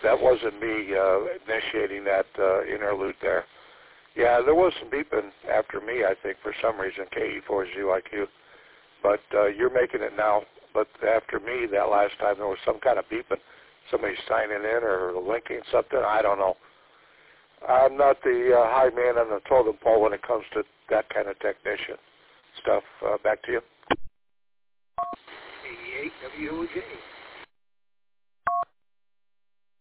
That wasn't me initiating that interlude there. Yeah, there was some beeping after me, I think, for some reason, KE4ZYQ. But you're making it now. But after me, that last time, there was some kind of beeping. Somebody signing in or linking something. I don't know. I'm not the high man on the totem pole when it comes to that kind of technician stuff. Back to you. 88 WOJ.